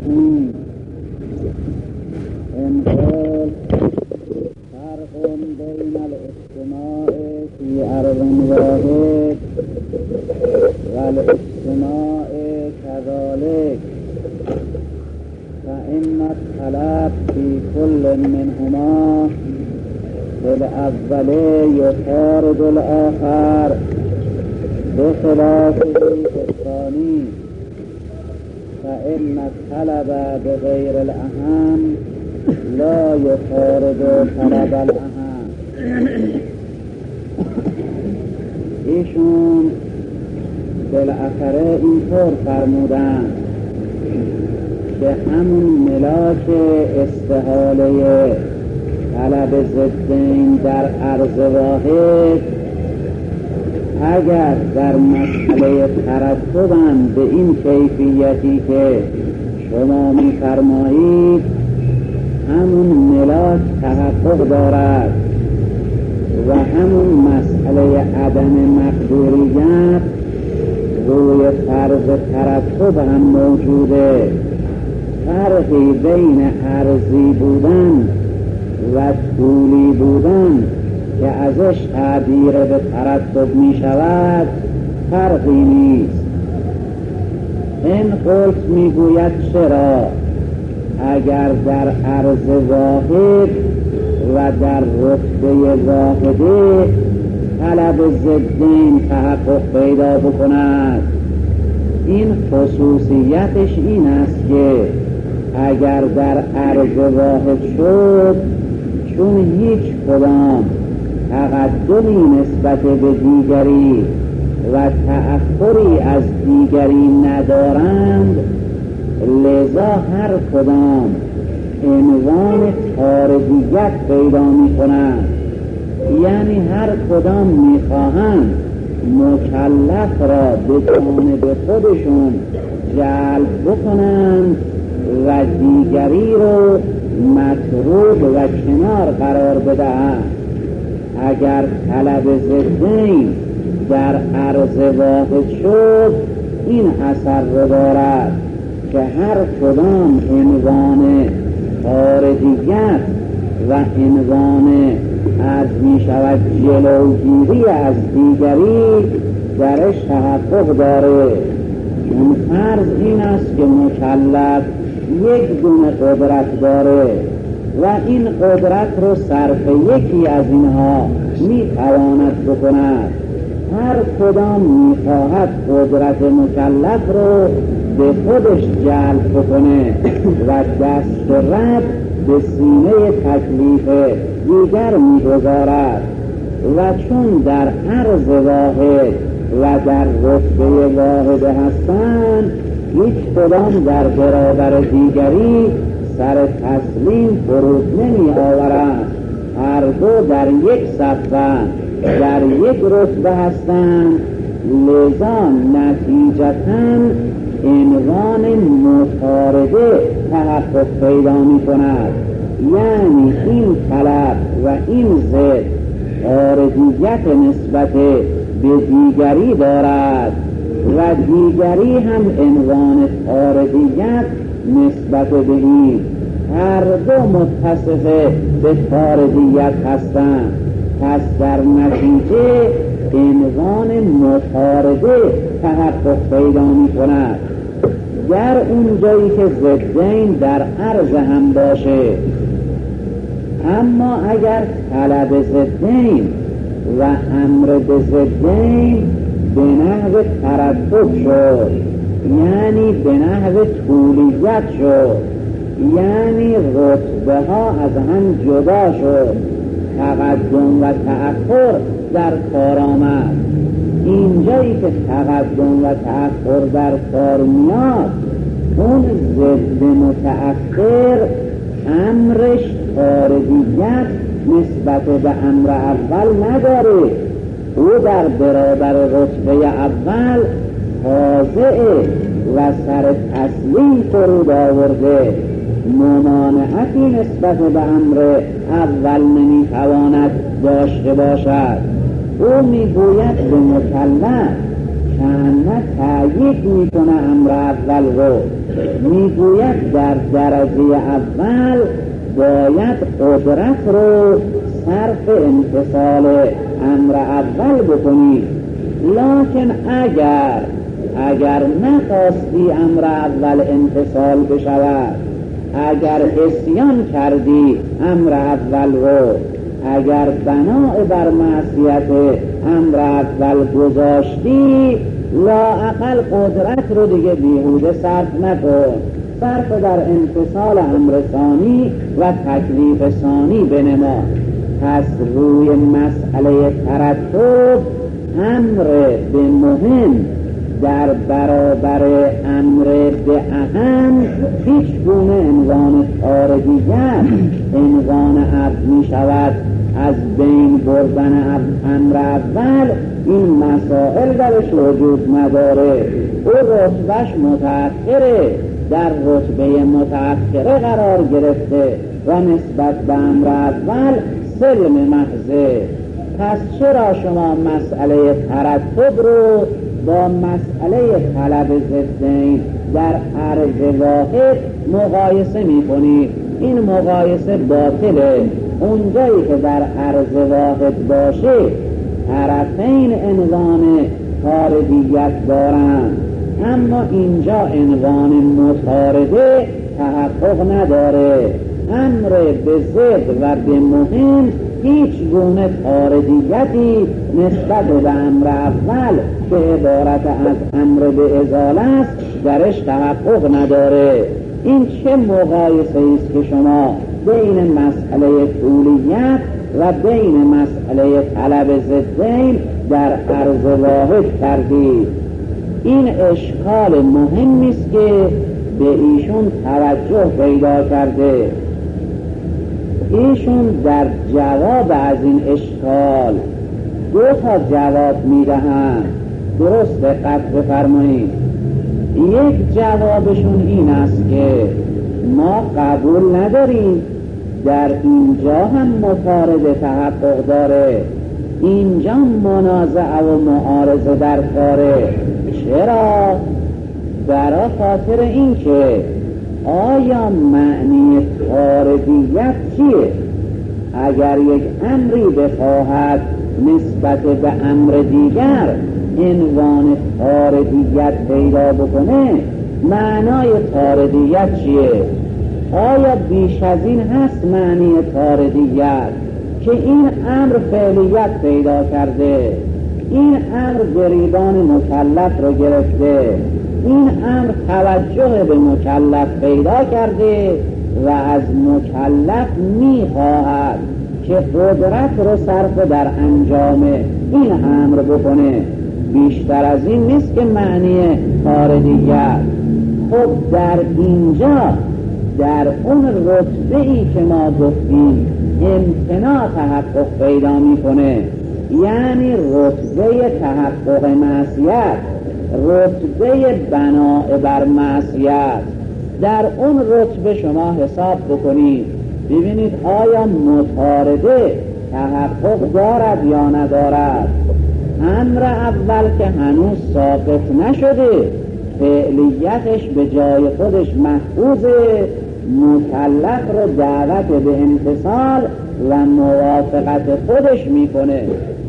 الرحیم. امروز فرق بین الاجتماع فی ارض واحد و الاجتماع كذلك، فإن الطلب في كل منهما بالأول يطارد الآخر بخلافه في الثاني، فإن الطلب بغير الأهم لا يطارد طلب الأهم. ایشون بالاخره اینطور فرمودن که همون ملاک استحاله طلب ضدین در عرض واحد اگر در مسئله ترتبند به این کیفیتی که شما می‌فرمایید همون ملاک تحقق دارد و همون مسئله عدم مقدوریت روی فرض ترتب هم موجوده. فرقی بین عرضی بودن و طولی بودن که ازش تعبیر به ترتب می شود فرقی نیست. این قلت می گوید چرا اگر در عرض واحد و در رتبه واحده طلب ضدین تحقق پیدا بکند، این خصوصیتش این است که اگر در عرض واحد شد چون هیچ کدام تقدمی نسبت به دیگری و تأخری از دیگری ندارند، لذا هر کدام عنوان خارجیت پیدا می کنند، یعنی هر کدام می خواهند مکلف را به جانب خودشون جلب بکنند و دیگری رو مطرود و کنار قرار بدهند. اگر طلب ضدین در عرض واحد شد این اثر رو دارد که هر کدام عنوان خارجیت و عنوان از می شود جلوگیری از دیگری درش تحقق داره. چون فرض این است که مکلف یک دونه قدرت داره و این قدرت رو صرف یکی از اینها می تواند بکند. هر کدام می خواهد قدرت مکلف رو به خودش جلب بکنه و دست رد به سینه تکلیف دیگر می گذارد و چون در عرض واحد و در رتبه واحد هستند هیچ کدام در برابر دیگری سر تسلیم فرود نمی آورند. هر دو در یک صفحه در یک رتبه هستند، لذا نتیجتاً عنوان مطارده تحقق پیدا می کند. یعنی این طلب و این ضد خارجیت نسبت به دیگری دارد و دیگری هم عنوان خارجیت نسبت به این. هر دو متصف به خارجیت هستند، پس در نتیجه عنوان مطارده تحقق پیدا می کند. گر اونجایی که ضدین در عرض هم باشه، اما اگر طلب ضدین و امر به ضدین به نحو ترتب شد، یعنی به نحو طولیت شد، یعنی رتبه ها از هم جدا شد، تقدم و تأخر در کار آمد. اینجایی که تقدم و تأخر در کار میاد، اون ضد متأخر امرش خارجیت نسبت به امر اول نداره، او در برابر رتبه اول خاضعه و سر تسلیم فرود آورده، ممانعتی نسبت به امر اول نمیتواند داشته باشد. او میگوید به مکلف که تأیید میکنه امر اول رو میگوید در درجه اول باید قدرت رو صرف امتثال امر اول بکنی، لکن اگر نخواستی امر اول امتثال بشود، اگر عصیان کردی امر اول رو، اگر بنا بر معصیت امر اول گذاشتی، لااقل قدرت رو دیگه بیهوده صرف نکن، صرف در امتثال امر ثانی و تکلیف ثانی بنما. پس روی مسئله ترتب امر به مهم در برابر امر به اهم هیچ گونه عنوان خارجیت عنوان عبد می شود. از بین بردن امر اول این مسائل درش وجود نداره، او رتبهش متأخره، در رتبه متأخره قرار گرفته و نسبت به امر اول سلم محضه. پس چرا شما مسئله ترتب رو با مسئله طلب ضدین در عرض واحد مقایسه می کنید؟ این مقایسه باطله. اونجایی که در عرض واحد باشه طرفین عنوان طاردیت دارند، اما اینجا عنوان مطارده تحقق نداره. امر به ضد و به مهم هیچ گونه طاردیتی نسبت به امر اول که عبارت از امر به ازاله است درش تحقق نداره. این چه مقایسه است که شما بین مسئله طولیت و بین مسئله طلب ضدین در عرض واحد کردید؟ این اشکال مهمی است که به ایشون توجه پیدا کرده. ایشون در جواب از این اشکال دو تا جواب میدهند. درست دقت بفرمایید. یک جوابشون این است که ما قبول نداریم در اینجا هم مطارده تحقق داره، اینجا منازعه و معارضه در کاره. چرا؟ برای خاطر این که آیا معنی طاردیت چیه؟ اگر یک امری بخواهد نسبت به امر دیگر عنوان طاردیت پیدا بکنه، معنای طاردیت چیه؟ آیا بیش از این هست معنی طاردیت که این امر فعلیت پیدا کرده، این امر گریبان مکلف رو گرفته، این امر توجه به مکلف پیدا کرده و از مکلف میخواهد که قدرت رو صرف در انجام این امر بکنه؟ بیشتر از این نیست که معنی طاردیت. خب در اینجا در اون رتبه ای که ما گفتیم امتناع تحقق پیدا میکنه، یعنی رتبه تحقق معصیت، رتبه بناء بر معصیت. در اون رتبه شما حساب بکنید ببینید آیا مطارده تحقق دارد یا ندارد. امر اول که هنوز ثابت نشده، فعلیتش به جای خودش محفوظه، مکلف رو دعوت به امتثال و موافقت خودش میکنه.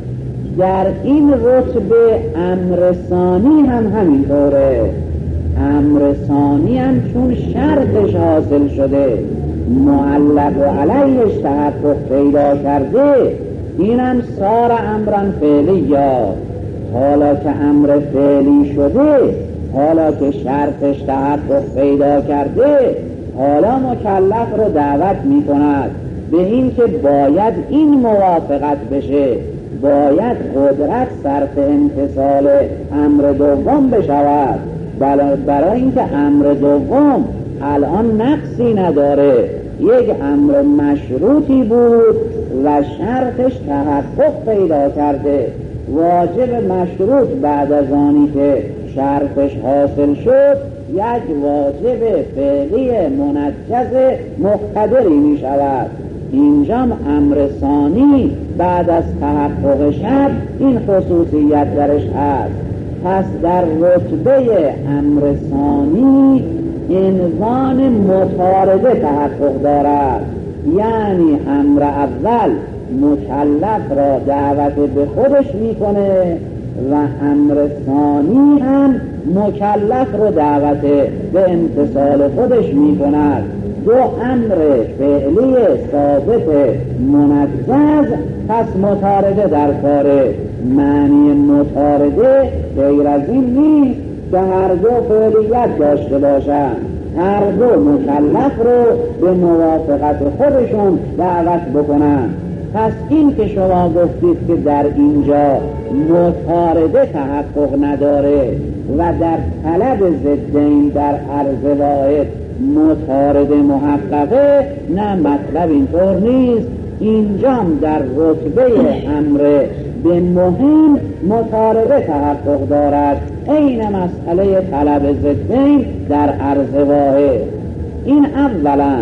در این رتبه امر ثانی هم همینطوره. امر ثانی هم چون شرطش حاصل شده، معلق و علیهش تحقق پیدا کرده، اینم سار امرن فعلی. یا حالا که امر فعلی شده، حالا که شرطش تحقق پیدا کرده، حالا مکلف رو دعوت می کند به این که باید این موافقت بشه، باید قدرت صرف امتثال امر دوم بشود. برای اینکه امر دوم الان نقصی نداره، یک امر مشروطی بود و شرطش تحقق پیدا کرده. واجب مشروط بعد از آنی که شرطش حاصل شد یک واجب فعلی منجز مقتدری می شود. اینجا امر ثانی بعد از تحقق شرط این خصوصیت درش هست. پس در رتبه امر ثانی عنوان مطارده تحقق دارد، یعنی امر اول مکلف را دعوت به خودش میکنه و امر ثانی هم مکلف را دعوت به امتثال خودش میکند. دو امر فعلی ثابت منجز، پس مطارده در کاره. معنی مطارده غیر از این نیست که هر دو فعلیت داشته باشند، هر دو مکلف رو به موافقت خودشون دعوت بکنن. پس این که شما گفتید که در اینجا مطارده تحقق نداره و در طلب ضدین در عرض واحد مطارده محققه، نه، مطلب اینطور نیست. اینجا در رتبه امر به مهم مطارده تحقق دارد، این مسئله طلب ضدین در عرض واحد. این اولا.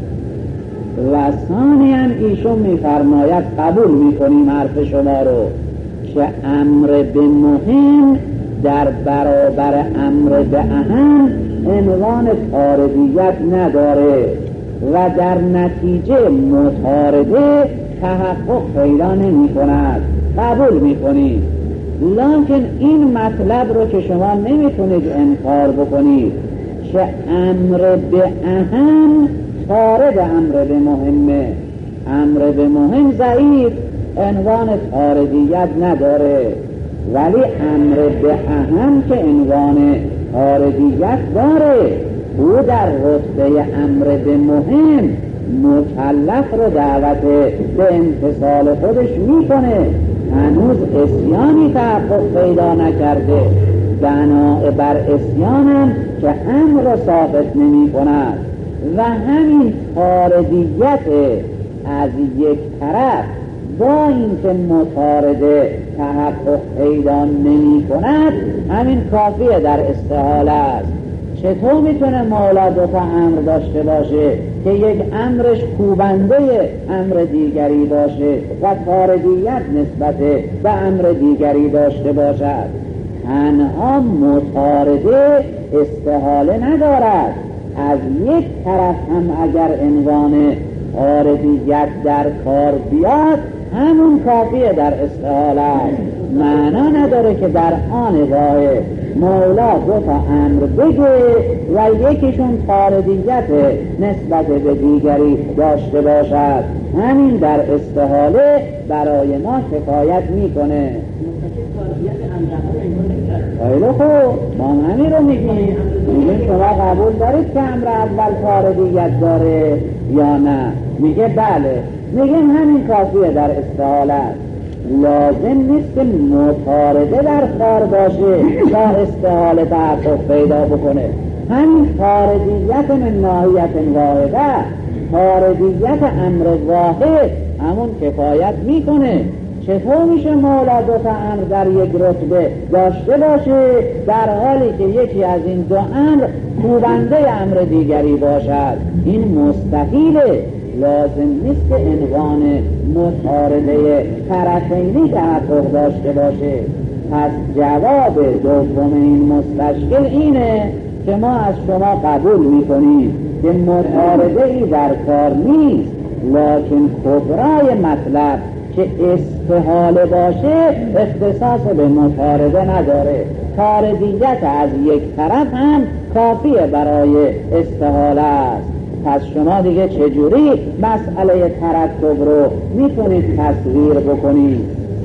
و ثانیاً ایشون میفرماید قبول میکنیم حرف شما رو که امر به مهم در برابر امر به اهم عنوان طاردیت نداره و در نتیجه مطارده تحقق پیدا نمی کند. قبول میکنید، لکن این مطلب رو که شما نمیتونید انکار بکنید که امر به اهم طارد امر به مهمه. امر به مهم ضعیف، عنوان طاردیت نداره، ولی امر به اهم که عنوان طاردیت داره، او در رتبه امر به مهم مکلف رو دعوت به امتثال خودش میکنه، هنوز اسیانی تحقق پیدا نکرده، بناء بر اسیانم که امر رو ثابت نمی کند. و همین طاردیت از یک طرف با اینکه مطارده تحقق پیدا نمی کند، همین کافیه در استحاله است. چطور میتونه مولا دو تا امر داشته باشه که یک امرش کوبنده امر دیگری باشه و طاردیت نسبت به امر دیگری داشته باشد؟ تنها مطارده استحاله ندارد، از یک طرف هم اگر عنوان طاردیت در کار بیاد همون کافیه در استحاله است. معنا نداره که در آن واحد مولا دو تا امر بگه و یکیشون طاردیت نسبت به دیگری داشته باشد. همین در استحاله برای ما کفایت میکنه. خیلی خوب، ما همین رو میگیم. شما قبول دارید که امر اول طاردیت داره یا نه؟ میگه بله. میگیم همین کافیه در استحاله. لازم نیست که مطارده در کار باشه تا استحاله تحقق پیدا بکنه. همین طاردیت من ناحیت واحده، طاردیت امر واحد همون کفایت میکنه. چطور میشه مولا دو تا امر در یک رتبه داشته باشه در حالی که یکی از این دو امر کوبنده امر دیگری باشد؟ این مستحیله. لازم نیست که عنوان مطارده طرفینی تحقق داشته باشه. پس جواب دوم این مستشکل اینه که ما از شما قبول میکنیم که مطارده ای در کار نیست، لکن کبرای مطلب که استحاله باشه اختصاص به مطارده نداره. طاردیت از یک طرف هم کافیه برای استحاله است. پس شما دیگه چجوری مسئله ترتب رو میتونید تصویر بکنید؟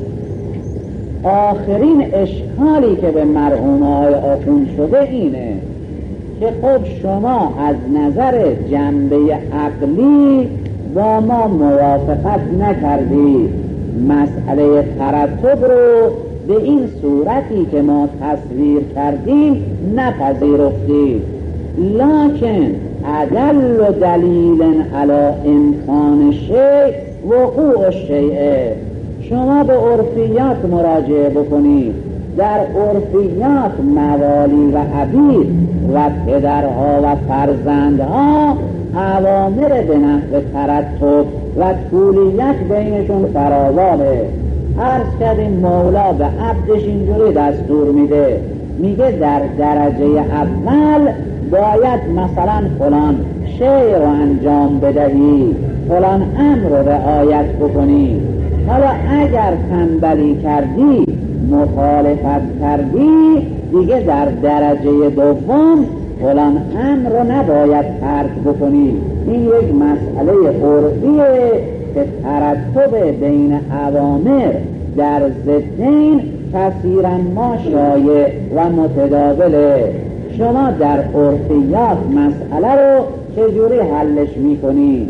آخرین اشکالی که به مرحوم‌های آخوند شده اینه که خب شما از نظر جنبه عقلی با ما موافقت نکردید، مسئله ترتب رو به این صورتی که ما تصویر کردیم نپذیرفتید. لکن ادل دلیل علی امکان شیء وقوع شیء، شما به عرفیات مراجعه بکنید. در عرفیات موالی و عبید و پدرها و فرزندها اوامر به نحو ترتب و طولیت بینشون فراوانه. عرض کردیم مولا به عبدش اینجوری دستور میده، میگه در درجه اول باید مثلا فلان شی رو انجام بدهی، فلان امر رو رعایت بکنی. حالا اگر تنبلی کردی، مخالفت کردی، دیگه در درجه دوم فلان امر رو نباید ترک بکنی. این یک مسئله عرفیه که ترتب بین اوامر در ضدین کثیراً ما شایع و متداوله. شما در عرفیات مسئله رو چجوری حلش میکنید؟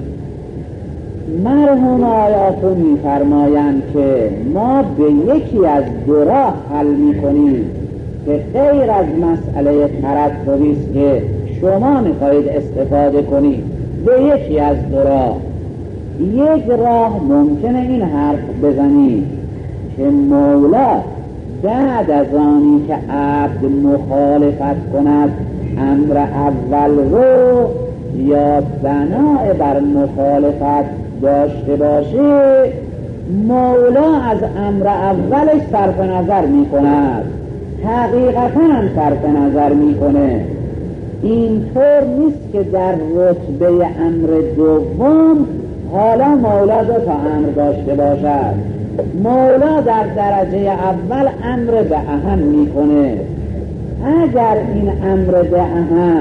مرحوم آیاتون میفرمایند که ما به یکی از دو راه حل میکنیم که غیر از مسئله ترتبی است که شما میخواهید استفاده کنید. به یکی از دو راه، یک راه ممکنه این حرف بزنید که مولا بعد از آنی که عبد مخالفت کند امر اول رو یا بنای بر مخالفت داشته باشه، مولا از امر اولش صرف نظر می کند، حقیقتا هم صرف نظر می کنه. اینطور نیست که در رتبه امر دوم حالا مولا دو تا امر داشته باشد. مولا در درجه اول امر به اهم می کنه. اگر این امر به اهم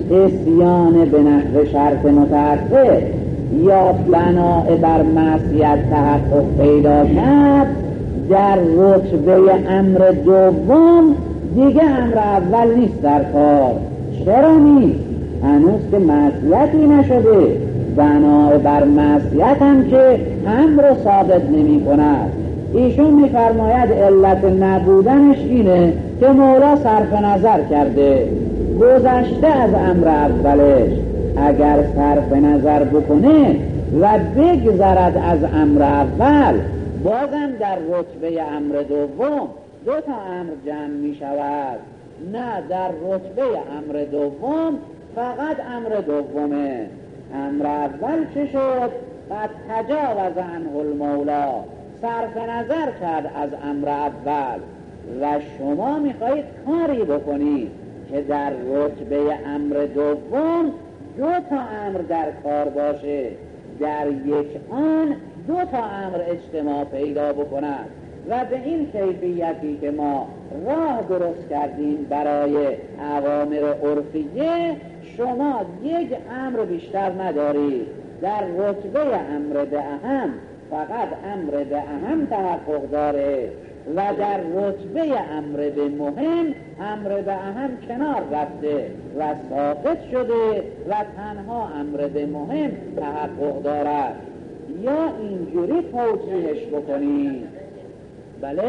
عصیان به نحو شرط متعدد یا بناء بر معصیت تحقق پیدا کرد، در رتبه امر دوم دیگه امر اول نیست در کار. چرا نیست؟ هنوز که معصیتی نشده، بناء بر معصیت هم که امر رو ثابت نمی کند. ایشون میفرماید علت نبودنش اینه که مولا صرف نظر کرده، گذشته از امر اولش. اگر صرف نظر بکنه و بگذرد از امر اول، بازم در رتبه امر دوم دو تا امر جمع می شود. نه، در رتبه امر دوم فقط امر دومه. امر اول چه شد؟ قد تجاوز عنه المولا، صرف نظر کرد از امر اول و شما میخواهید کاری بکنید که در رتبه امر دوم دو تا امر در کار باشه، در یک آن دو تا امر اجتماع پیدا بکند. و به این کیفیتی که ما راه درست کردیم برای اوامر عرفیه، شما یک امر بیشتر ندارید. در رتبه امر به اهم فقط امر به اهم تحقق داره و در رتبه امر به مهم امر به اهم کنار رفته و ساقط شده و تنها امر به مهم تحقق دارد. یا اینجوری توجیهش بکنید. بله؟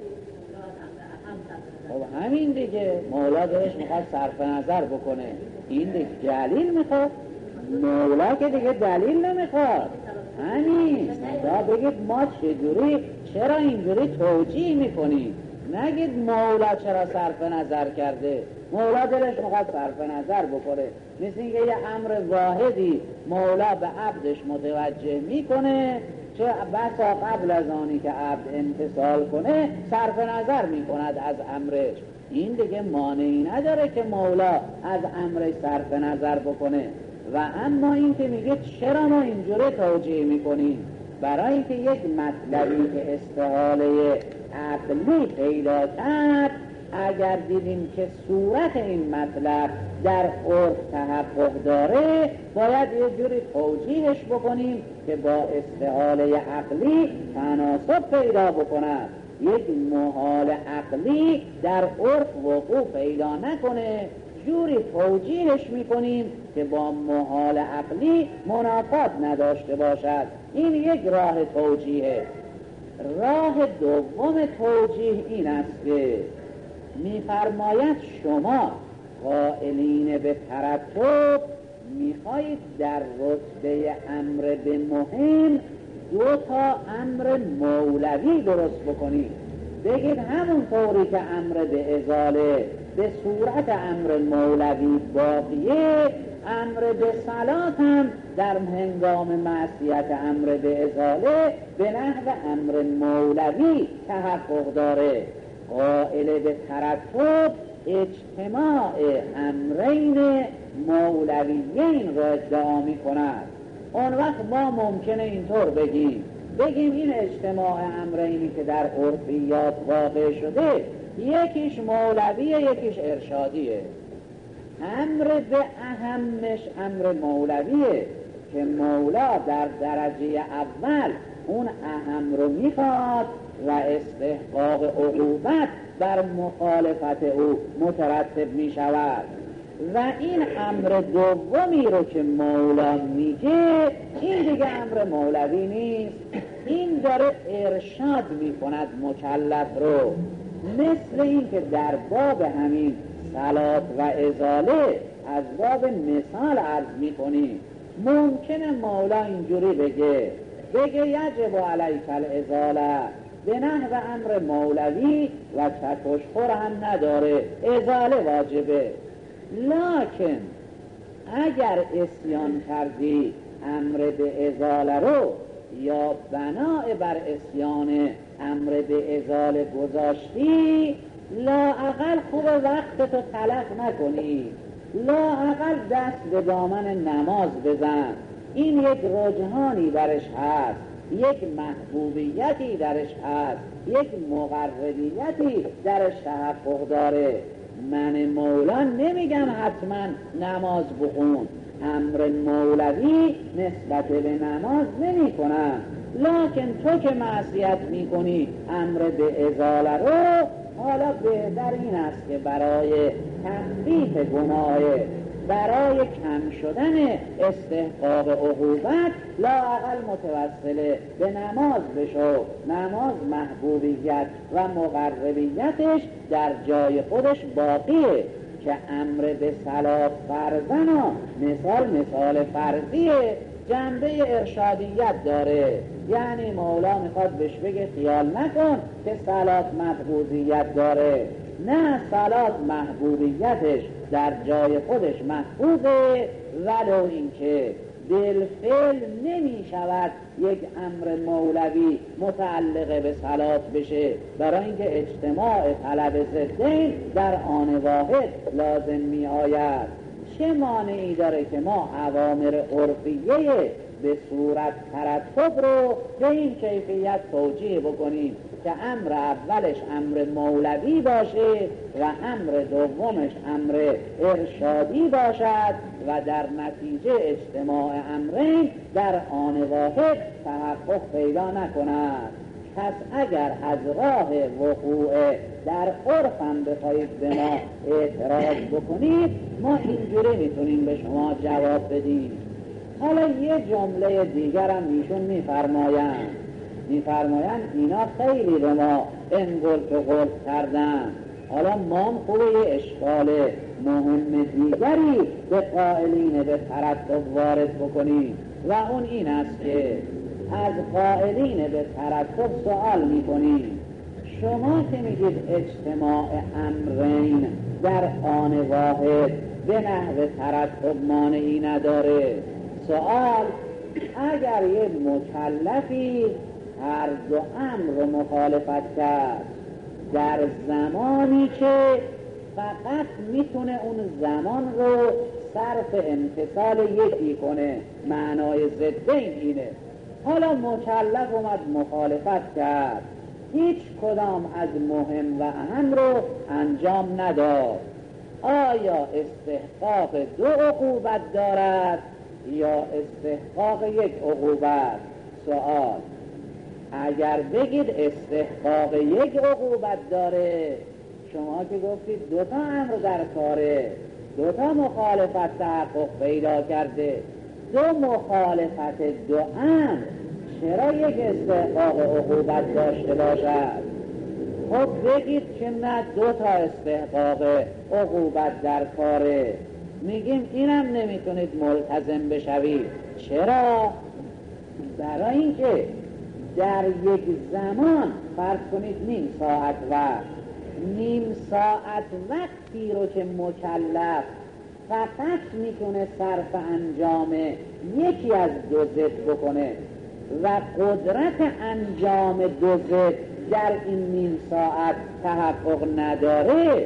خب همین دیگه، مولا دلش میخواد صرف نظر بکنه، این دیگه دلیل میخواد. مولا که دیگه دلیل نمیخواد. همین دا بگید ما چرا اینجوری توجیه میکنیم. نگید مولا چرا صرف نظر کرده. مولا دلش میخواد صرف نظر بکنه، مثل اینکه یه امر واحدی مولا به عبدش متوجه میکنه چه بسا قبل از آنی که عبد امتثال کنه صرف نظر میکند از امرش. این دیگه مانعی نداره که مولا از امرش صرف نظر بکنه. و اما این که میگه چرا ما اینجوری توجیه میکنیم؟ برای اینکه یک مطلبی که استحاله عقلی پیدا کرد، اگر دیدیم که صورت این مطلب در عرف تحقق داره، باید یه جوری توجیهش بکنیم که با استحاله عقلی تناسب پیدا بکند. یک محال عقلی در عرف وقوع پیدا نکنه، جوری توجیهش میکنیم که با محال عقلی منافات نداشته باشد. این یک راه توجیه. راه دوم توجیه این است که میفرماید شما قائلین به ترتب میخواهید در رتبه امر به مهم دو تا امر مولوی درست بکنید. بگید همون طوری که امر به ازاله به صورت امر مولوی باقیه، امر به صلات هم در هنگام معصیت امر به ازاله به نحو امر مولوی تحقق داره. قائل به ترتب اجتماع امرین مولویین را ادعا می کند، اون وقت ما ممکنه اینطور بگیم این اجتماع امرینی که در عرفیات واقع شده یکیش مولویه یکیش ارشادیه. امر به اهمش امر مولویه که مولا در درجه اول اون اهم رو میخواد و استحقاق عقوبت بر مخالفت او مترتب میشود و این امر دومی رو که مولا میگه این دیگه امر مولوی نیست، این داره ارشاد میکند مکلف رو. مثل این که در باب همین صلات و ازاله از باب مثال عرض میکنیم، ممکنه مولا اینجوری بگه یجب علیک الازاله به نحو امر مولوی و چکشخور هم نداره، ازاله واجبه. لکن اگر اسیان کردی امر به ازاله رو یا بناء بر اسیان امر به ازاله گذاشتی، لااقل خوب وقت تو تلف نکنی، لااقل دست به دامن نماز بزن. این یک رجحانی درش هست، یک محبوبیتی درش هست، یک مقربیتی درش تحقق داره. من مولا نمیگم حتما نماز بخون، امر مولوی نسبت به نماز نمی کنم، لکن تو که معصیت می کنی امر به ازاله رو، حالا بهتر این است که برای تخفیف گناه، برای کم شدن استحقاق عقوبت لااقل متوسل به نماز بشو. نماز محبوبیت و مقربیتش در جای خودش باقیه که امر به صلات فرضنا مثال فرضیه، جنبه ارشادیت داره. یعنی مولا میخواد بهش بگه خیال نکن که صلات محبوبیت داره، نه، صلات محبوبیتش در جای خودش محفوظه، ولو اینکه بالفعل نمی شود یک امر مولوی متعلق به صلات بشه، برای اینکه اجتماع طلب ضدین در آن واحد لازم می آید. چه مانعی داره که ما اوامر عرفیه به صورت ترتب رو به این کیفیت توجیه بکنیم که امر اولش امر مولوی باشه و امر دومش امر ارشادی باشد و در نتیجه اجتماع امرین در آن واحد تحقق پیدا نکند. پس اگر از راه وقوع در عرف هم بخواهید به ما اعتراض بکنید، ما اینجوری میتونیم به شما جواب بدیم. حالا یه جمله دیگر هم ایشون میفرمایند اینا خیلی به ما انگل که قلب کردن. حالا ما هم خوبه یه اشکال مهم دیگری به قائلین به ترتب وارد بکنیم و اون این است که از قائلین به ترتب سوال میکنیم، شما که میگید اجتماع امرین در آن واحد به نحو ترتب مانعی نداره، سوال اگر یه مکلفی هر دو امر رو مخالفت کرد در زمانی که فقط میتونه اون زمان رو صرف امتثال یکی کنه، معنای ضدین اینه، حالا مکلف اومد مخالفت کرد، هیچ کدام از مهم و اهم رو انجام نداد، آیا استحقاق دو عقوبت دارد یا استحقاق یک عقوبت؟ سوال اگر بگید استحقاق یک عقوبت داره، شما که گفتید دوتا امر در کاره، دوتا مخالفت تحقق پیدا کرده، دو مخالفت دو امر چرا یک استحقاق عقوبت داشته باشد؟ خب بگید که نه، دوتا استحقاق عقوبت در کاره. میگیم اینم نمیتونید ملتزم بشوید. چرا؟ برای اینکه در یک زمان فرض کنید نیم ساعت وقتی رو که مکلف فقط میتونه صرف انجام یکی از دو ضد بکنه و قدرت انجام دو ضد در این نیم ساعت تحقق نداره،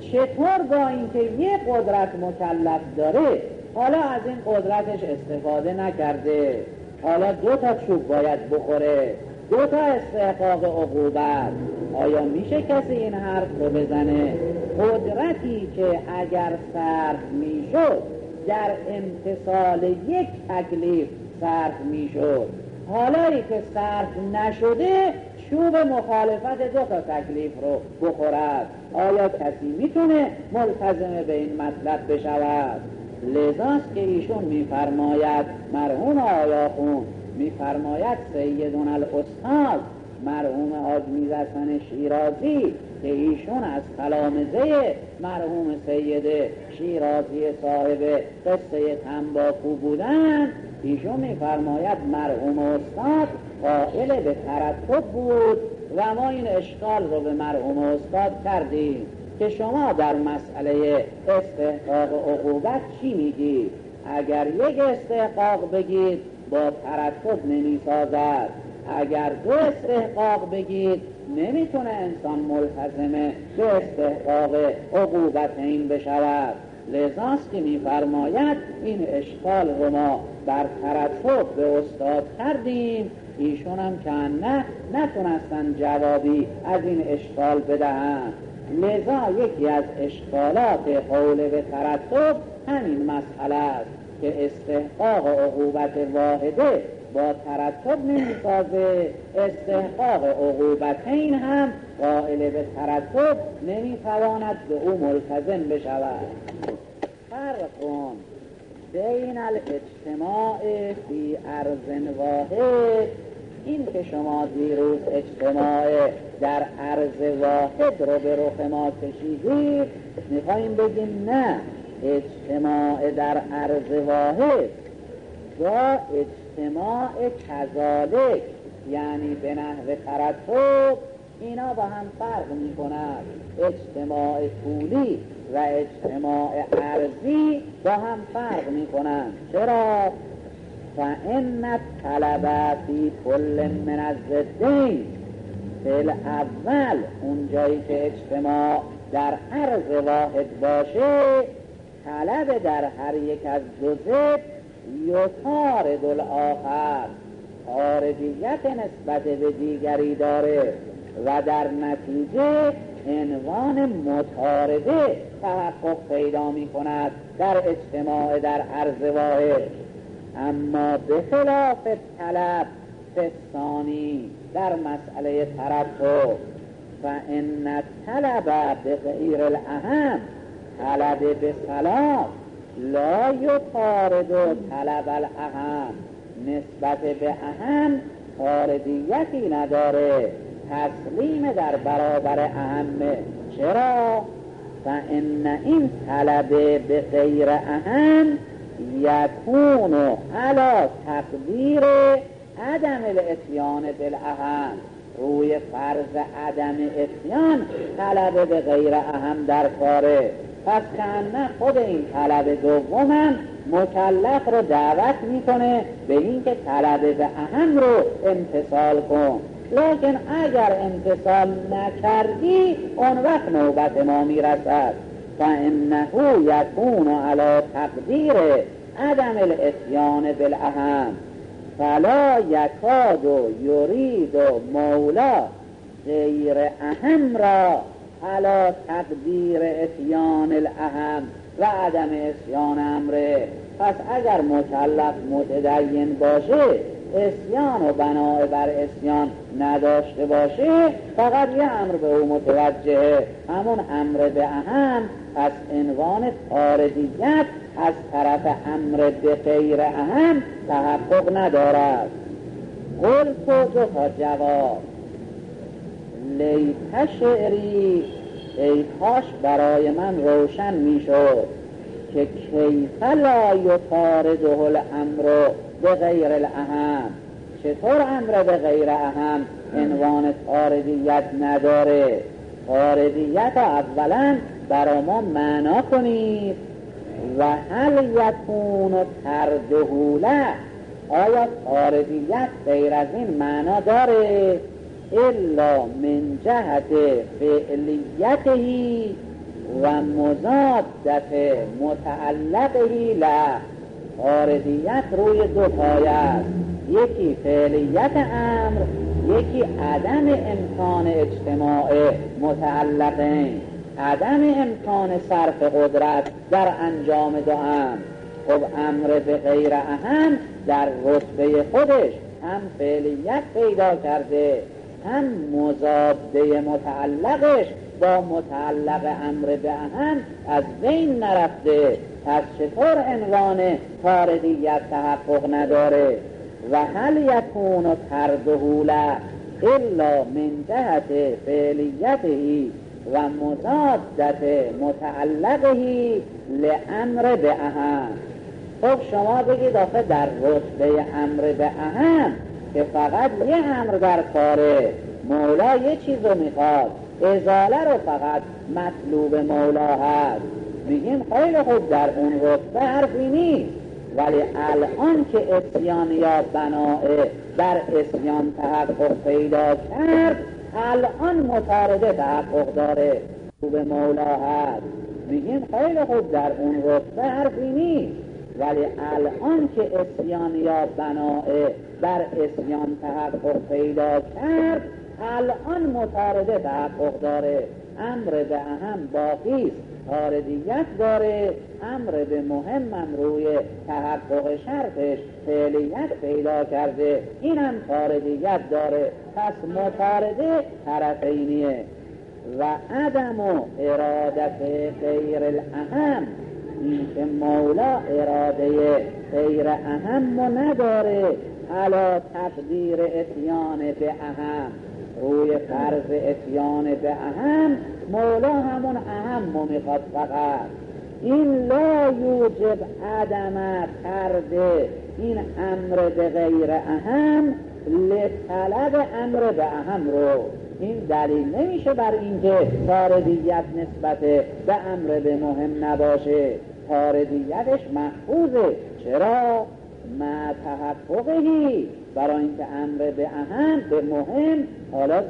چطور با اینکه یه قدرت مکلف داره حالا از این قدرتش استفاده نکرده، حالا 2 تا چوب باید بخوره، 2 تا استحقاق عقوبت؟ آیا میشه کسی این حرف رو بزنه؟ قدرتی که اگر صرف میشد در امتثال یک تکلیف صرف میشد، حالایی که صرف نشده چوب مخالفت 2 تا تکلیف رو بخورد، آیا کسی میتونه ملتزم به این مطلب بشود؟ لذاست که ایشون میفرماید، مرحوم آیاخون میفرماید، سیدنا الاستاذ مرحوم حاج میرزا حسن شیرازی که ایشون از تلامذه مرحوم سید شیرازی صاحب قصه تنباکو بودن، ایشون میفرماید مرحوم استاد قائل به ترتب بود و ما این اشکال رو به مرحوم استاد کردیم که شما در مسئله استحقاق عقوبت چی میگید؟ اگر یک استحقاق بگید با ترتب نمیسازد، اگر 2 استحقاق بگید نمیتونه انسان ملتزمه به استحقاق عقوبتین بشود. لذاست که میفرماید این اشکال رو ما بر ترتب به استاد کردیم، ایشون هم که نتونستن جوابی از این اشکال بدهند. لذا یکی از اشکالات قول به ترتب همین مسئله است که استحقاق عقوبت واحده با ترتب نمیسازه، استحقاق عقوبتین هم قائل به ترتب نمیتواند به او ملتزم بشود. فرق بین الاجتماع فی ارض واحد، این که شما دیروز اجتماع در عرض واحد رو به رخ ما کشیدید، میخواییم بگیم نه، اجتماع در عرض واحد با اجتماع کذالک یعنی به نحو ترتب اینا با هم فرق میکنند. اجتماع طولی و اجتماع عرضی با هم فرق میکنند. چرا؟ فإن الطلب فی کل من الضدین، فی الاول اون جایی که اجتماع در عرض واحد باشه، طلب در هر یک از 2 ضد یطارد الاخر، طاردیت نسبت به دیگری داره و در نتیجه عنوان مطارده تحقق پیدا می کند در اجتماع در عرض واحد. اما به خلاف طلب فستانی در مسئله ترتب، فإن الطلب بغیر الاهم، طلب به صلاح لا یطارد طلب الاهم، نسبت به اهم طاردیتی نداره، تسلیم در برابر اهمه. چرا؟ فإن این طلب به غیر اهم یکون علی تقدیر عدم الاتیان بالاهم، روی فرض عدم اتیان طلب به غیر اهم در کاره. پس که خود این طلب دومم مکلف رو دعوت میکنه به این که طلب به اهم رو امتثال کن، لیکن اگر امتثال نکردی اون وقت نوبت ما میرسد. فإنه یکون علی تقدیر عدم الاتیان بالاهم، فلا یکاد یرید مولا غیر اهم را علی تقدیر اتیان الاهم و عدم اتیان امره. پس اگر مکلف متدین باشه، اسیان و بنای بر اسیان نداشته باشه، فقط یه امر به او متوجهه، همون امر به اهم، پس عنوان طاردیت از طرف امر به غیر اهم تحقق ندارد. قلت 2 تا جواب. لیت شعری، ای کاش برای من روشن میشد که کیف لا یطارده الامر به غیر الاهم، چطور امر به غیر اهم عنوان طاردیت نداره؟ طاردیت اولا برای ما معنا کنید. و هل یکون ترده له، آیا طاردیت غیر از این معنا داره؟ الا من جهت فعلیته و مضادت متعلقه له. طاردیت روی دو پایه است، یکی فعلیت امر، یکی عدم امکان اجتماع متعلقین، عدم امکان صرف قدرت در انجام دو امر. خب امر به غیر اهم در رتبه خودش هم فعلیت پیدا کرده، هم مضاده متعلقش با متعلق امر به اهم از بین نرفته. پس چطور عنوان طاردیت تحقق نداره؟ و هل یکون طرده له الا من جهت فعلیته و مضادت متعلقه لامر به اهم. خب شما بگید آخه در رتبه امر به اهم که فقط یه امر در کاره، مولا یه چیز رو میخواد، ازاله رو فقط مطلوب مولا هست. میگیم خیلی خوب، در اون رتبه حرفی نیست، ولی الان که اسیان یا بناء در اسیان تحقق پیدا کرد، الان مطارده تحقق داره، مطلوب مولا هست. میگیم خیلی خوب، در اون رتبه حرفی نیست، ولی الان که اسیان یا بناء در اسیان تحقق پیدا کرد، الان مطارده تحقق داره. امر به اهم باقیست، طاردیت داره، امر به مهمم روی تحقق شرطش فعلیت پیدا کرده، اینم طاردیت داره. پس مطارده طرفینیه. و عدم ارادت غیر الاهم، این که مولا اراده غیر اهم نداره، علا تقدیر اتیان به اهم، روی فرض اتیان به اهم مولا همون اهم رو میخواد فقط. این لا یوجب عدم طرد این امر به غیر اهم لطلب امر به اهم رو. این دلیل نمیشه بر اینکه طاردیت نسبت به امر به مهم نباشه، طاردیتش محفوظه. چرا؟ ما تحققهی، برای اینکه امر به اهم به مهم حالا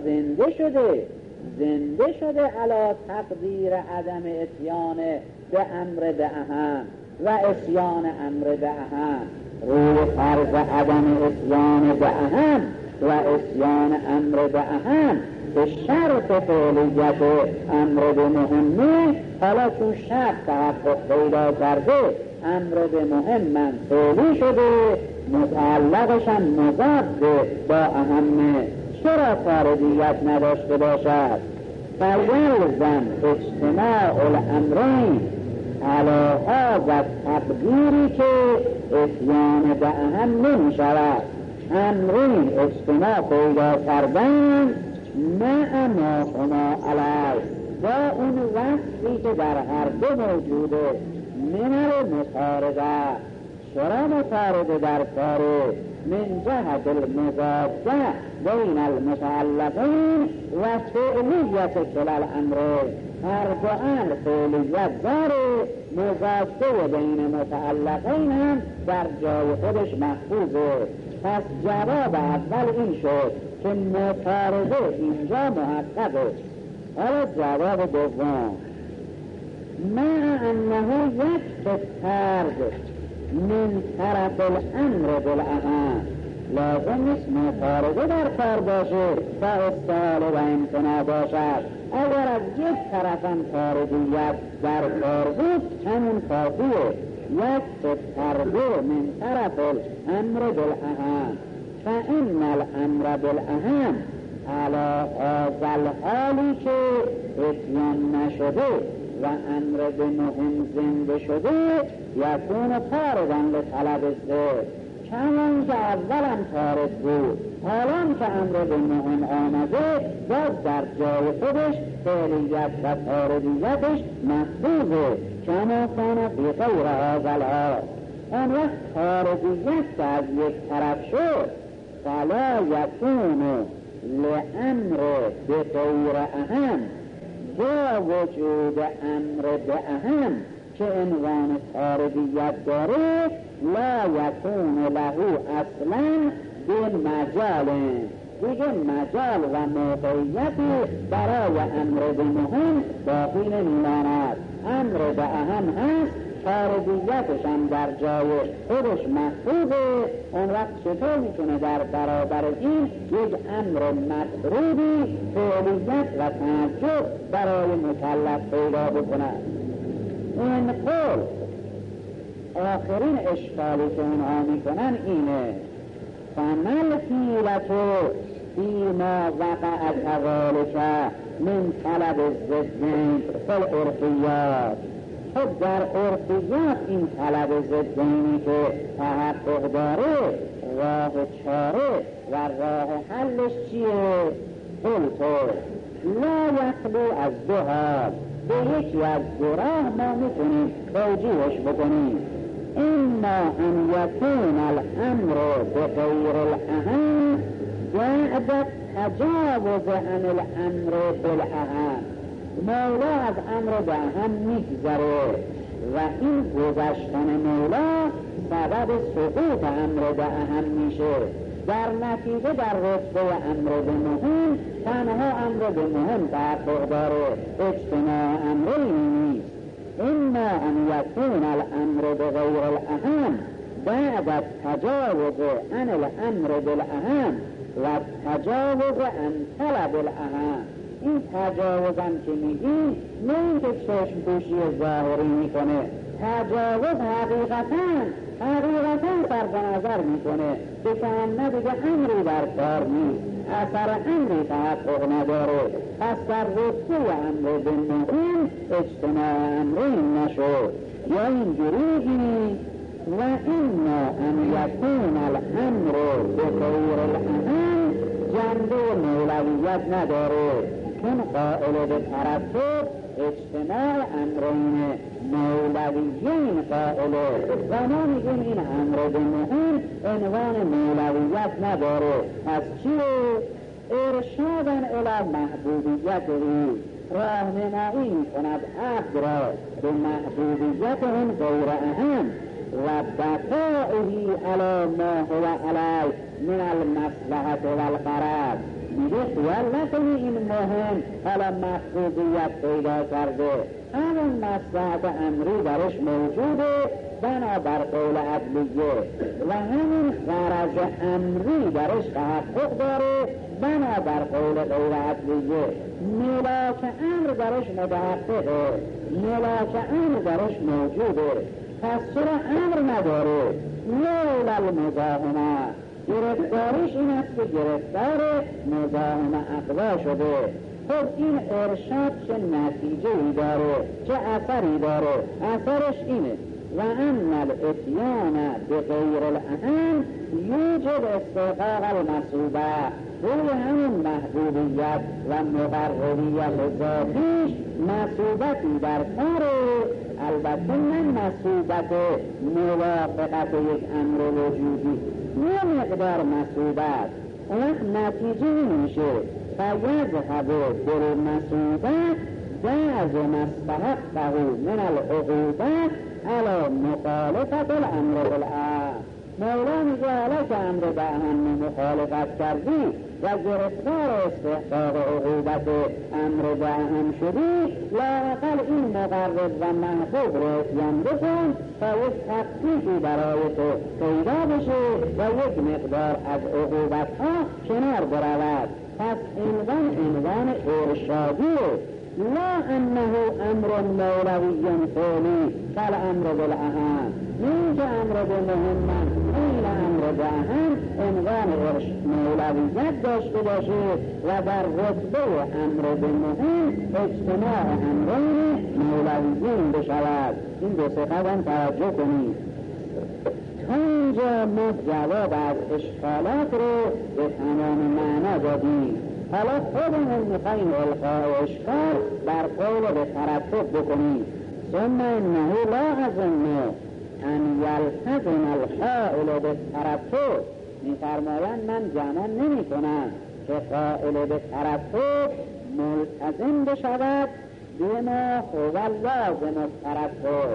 زنده شده علا تقدیر عدم اتیان به امر به اهم و اسیان امر به اهم، روی فرض عدم اتیان به اهم و اسیان امر به اهم به شرط فعلیت امر به مهمه. حالا چون شرط تحقق پیدا کرده، امر به مهم من فعلی شده، متعلقش هم مضاد با اهمه، چرا طاردیت نداشته باشد؟ فیلزم اجتماع الامرین علی هذا تقدیری که اتیان به اهم نمی شود. امرین اجتماع پیدا کردن مع ما هما علی، با اون وصفی که در هر دو موجوده، من المطارده. چرا مطارده در کاره؟ من جهت المضاده بین المتعلقین و فعلیت کلا الامر، هر دو امر فعلیت داره، مضاده بین متعلقین هم در جای خودش محفوظه. پس جواب اول این شد که مطارده اینجا محققه. حالا جواب دوم، مع انه یک طرد من طرف الامر بالاهم، لازم نیست مطارده در کار باشه تا استحاله و امتناع باشد. اگر از یک طرفم طاردیت در کار بود همون کافیه. یک طرده من طرف الامر بالاهم، فان الامر بالاهم علی هذا الحالی که اتیان نشده و امر به مهم زنده شده، یکون طاردن لطلب الذکر، چنان که اولم طارد بود، حالا که امر به مهم آمده باز در جای خودش فعلیت و طاردیتش محفوظه، کما کان فی غیر هذا الحال. آن وقت طاردیت که از یک طرف شد، فلا یکون لامر به غیر اهم، با وجود امر به اهم که عنوان طاردیت داره، لا یکون له اصلا به مجال، دیگه مجال و موقعیتی برای امر به مهم باقی نمیماند. امر به اهم هست، خارجیتش هم در جای خودش محفوظه. اون وقت چطور میتونه در برابر این یک امر مطرودی فعلیت و تعجب برای مکلف پیدا بکنه؟ این قول آخرین اشکالی که اونها میکنن اینه: فمل حیلتو فیما وقع كذلك من طلب الضدین فالعرفیات. خب در عرفیات این طلب ضدینی که تحقق داره، راه چاره و راه حلش چیه؟ قلتو لا یخلو از دو حال، به یکی از دو راه ما میتونیم توجیهش بکنیم. اما ان یکون الامر بغیر الاهم بعد تجاوز عن الامر بالاهم. مولا از امر به اهم میگذره و این گذشتن مولا سبب سقوط امر به اهم میشه. در نتیجه در رتبه امر به مهم تنها امر به مهم تحقق داره، اجتماع امری نیست. اما ان یکون الامر بغیر الاهم بعد تجاوز عن الامر بالاهم و تجاوز عن طلب الاهم. این تجاوزم که میگیم نه اینکه چشم پوشی ظاهری میکنه، تجاوز حقیقتا فرض نظر میکنه که نه دیگه امری در کار نیست، اثر امری تحقق نداره، پس در رتبه امر به مهم اجتماع امری نشد. یا اینجوری و اما ان یکون الامر بغیر الاهم جنبه مولویت نداره، چون قائل به ترتب اجتماع امرین مولویین قائله و ما میگیم این امر به مهم عنوان مولویت نداره. پس چیه؟ ارشادن الی محبوبیت او، راهنمایی میکند عبد را به محبوبیت اون غیر اهم و بقائهی علی ما هو علی من المصلحت والغرض. میگه خیال نکنی این مهم حالا محبوبیت پیدا کرده، همون مصلحت امری درش موجوده بنابر قول عدلیه و همین غرض امری درش تحقق داره بنابر قول غیر عدلیه. ملاک امر درش متحققه، ملاک امر درش موجوده، پس چرا امر نداره؟ لولا المزاحمه، گرفتارش این است که گرفتار مزاحمه اقوا شده. خب این ارشاد چه نتیجه‌ای داره، چه اثری داره؟ اثرش اینه: و ان الاتیان بغیر الاهم یوجب استحقاق المصوبه. روی همون محبوبیت و مقرریت ذاتیش مصوبتی در کاره، البته نه مصوبت موافقت یک امر وجودی، یه مقدار مصوبت. اون نتیجه میشه فیذهب بالمصوبت بعض ما استحقه من العقوبت علی مخالفت الامر بالاهم. مولا میگه حالا که امر به اهم مخالفت کردی و گرفتار استحقاق عقوبت امر به اهم شدی، لااقل این مقرب و محبوب رو اتیان بکن تا یک تخفیفی برای تو پیدا بشه و یک مقدار از عقوبت ها کنار برود. پس عنوان ارشادیه، لا انه امر مولوی فعلی کالامر بالاهم. این که امر به مهم این امر به اهم عنوان مولویت داشته باشه و در رتبه امر به مهم اجتماع امرین مولویین بشود. این دو صفت توجه کنید. تا اینجا ما جواب از اشکالات رو به تمام معنا دادیم. حالا خودمون میخواییم القاء اشکال بر قول به ترتب بکنیم. ثم انه لا اظن ان یلتزم القائل به ترتب. میفرمایند من گمان نمی کنم که قائل به ترتب ملتزم بشود بما هو لازم الترتب،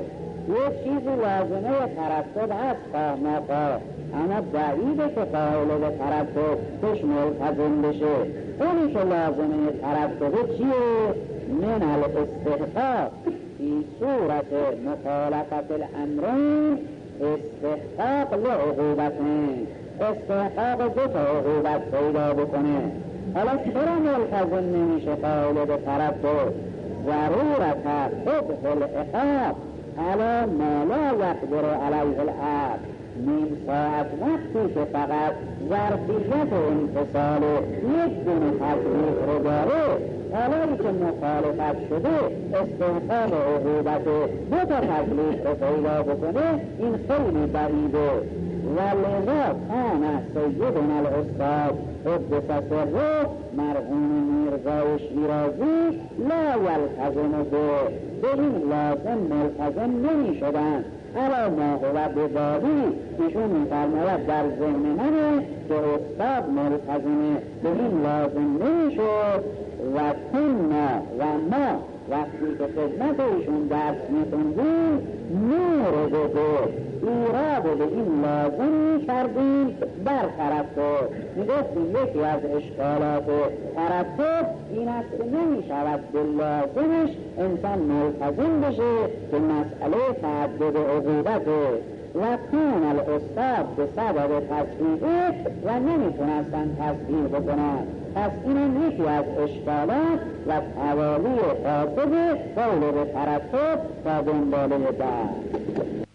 یک چیزی لازمه ترتب هست خواه نخواه، اما بعیده که قائل به ترتب توش ملتزم بشه. اونی که لازمه ترتب چیه؟ من الاستحقاق فی صورت مخالفت الامرین استحقاق لعقوبتین، استحقاق دو تا عقوبت پیدا بکنه. حالا چرا ملتزم نمیشه قائل به ترتب؟ ضرورت قبح العقاب علی ما لا یقدر علیه العبد، نیم ساعت وقتی که فقط ظرفیت انفصال یک دونه تکلیف رو داره، حالی که مخالفت شده استحقاق عقوبت دو تا تکلیف رو پیدا بکنه، این خیلی بعیده. ولذا کان سیدنا الاستاد قدس سره مرحوم میرزای شیرازی لا یلتزم به این لازم ملتزم نمی شدن. علا ما هو ببابی ایشون میفرماید در ذهن منه که استاد ملتزمه به این لازم نمی شد. و کننا و ما وقتی که خدمت ایشون درس میخوندیم نور بده ایراد به این لازم کردیم در ترتب. میگفتیم یکی از اشکالات ترتب این است که نمیشود به لازمش انسان ملتزم بشه که مسئله تعدد عقوبته و کون الاستاد به سبب تصدیقه و نمیتونستن تصدیق بکنن. پس این یکی از اشکالات و توالی قاصد قول به ترتب تا دنباله در